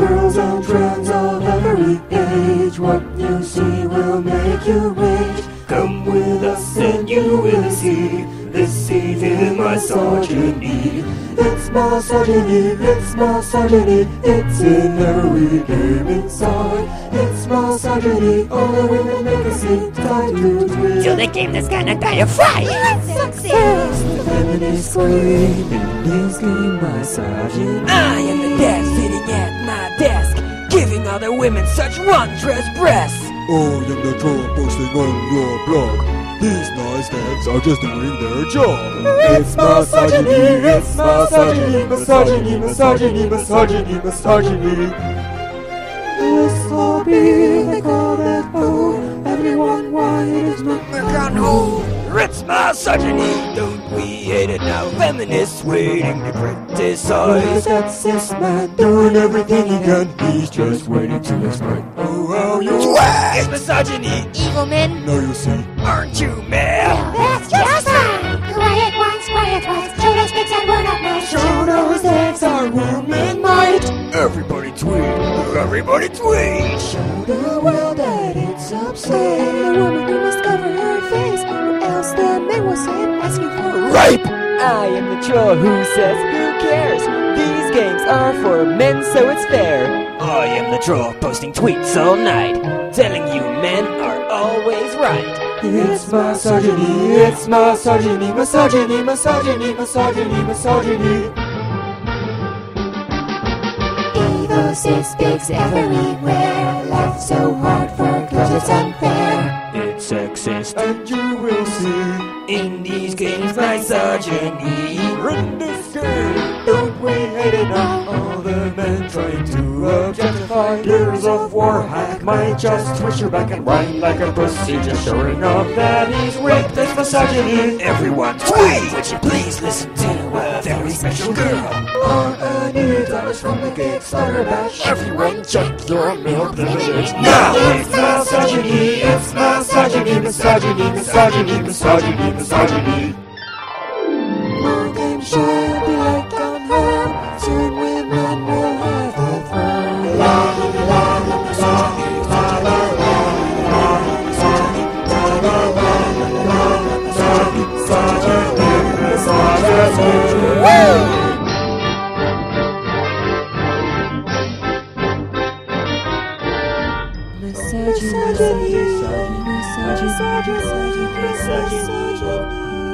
girls and trends of every age. What you see will make you rage. Come with us and you will see this evil misogyny. It's misogyny, it's misogyny, it's in every game inside. It's misogyny, all the women make a scene, time to twist. To the game that's gonna die of fire. Success! The feminist scream in this game, misogyny. I am the dad sitting at my desk, giving other women such one-dress breasts. I am the troll posting on your blog. These nice dads are just doing their job. It's misogyny, it's misogyny, misogyny, misogyny, misogyny, misogyny. This hobby, they call it hoe. Everyone, why it is not Gone home. It's misogyny. Don't we hate it now? Feminists waiting to criticize. the sexist man doing everything he can. He's just waiting to explain. Oh, how you It's misogyny. Evil men. Now you see, Aren't you mad? That's just fine. Quiet once. Shoulders, bits, and one up my shoulders, legs are woman might. Everybody tweet. Everybody tweet. Show the world that it's upset. The woman who must cover her face, or else the man will say I'm asking for Rape! I am the troll who says, who cares? These games are for men, so it's fair. I am the troll posting tweets all night, telling you men are always right. It's misogyny, it's misogyny, misogyny, misogyny, misogyny, misogyny. Evil sis speaks everywhere. Life's so hard for girls, it's unfair. It's sexist. And you will see In these games, misogyny. in this game. Don't we hate it now? All the men trying to objectify. Years of war hack might just twist your back and whine like a pussy, just showing off that he's raped. That's misogyny. Everyone tweet! Would you please listen to a very special girl? Or $1 from the Kickstarter bash. Everyone check your male privilege. Now! It's misogyny, it's misogyny, misogyny, misogyny, misogyny, misogyny. More games should be like on her. Soon women will have the throne. La la la la, misogyny, la la la la, misogyny, la la la la, misogyny, misogyny, misogyny. Misogyny, misogyny, misogyny, misogyny, misogyny.